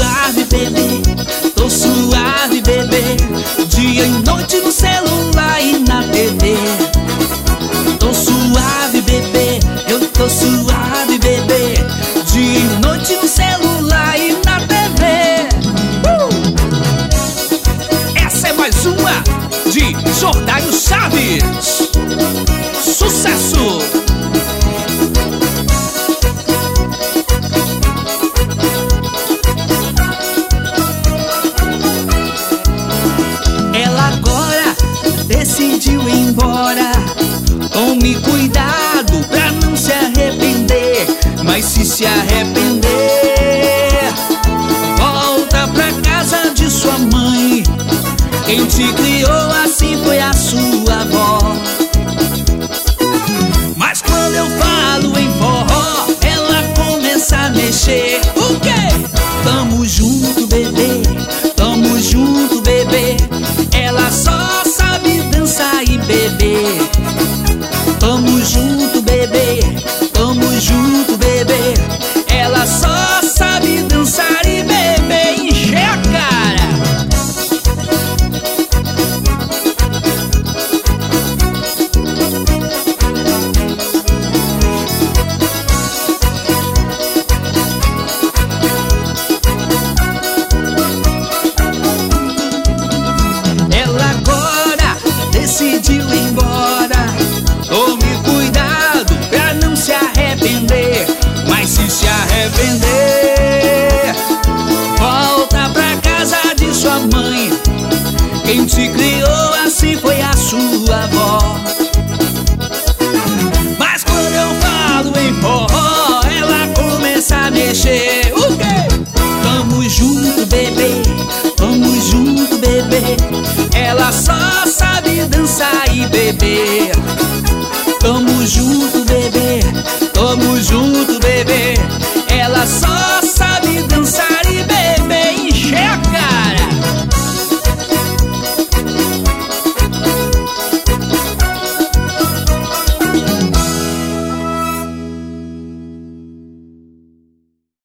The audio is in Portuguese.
suave, bebê, tô suave, bebê. Dia e noite no celular e na TV. Tô suave, bebê, eu tô suave, bebê. Dia e noite no celular e na TV. Essa é mais uma de Jordânio Chaves. Sucesso! Ela agora decidiu ir embora. Tome cuidado pra não se arrepender. Mas se arrepender, volta pra casa de sua mãe. Quem te criou assim foi a sua avó. Mas quando eu falo em forró, ela começa a mexer. O quê? Tamo junto, bebê, tamo junto, bebê. Ela só sabe dançar e beber. Tamo junto, bebê, tamo junto, bebê. Ela só sabe dançar e beber. Encher a cara. Ela agora decidiu ir embora. Tome cuidado pra não se arrepender. Mas se arrepender, volta pra casa de sua mãe. Quem te criou assim foi a sua avó. Mas quando eu falo em forró, ela começa a mexer. O quê? Tamo junto, bebê, tamo junto, bebê. Ela só sabe dançar e beber.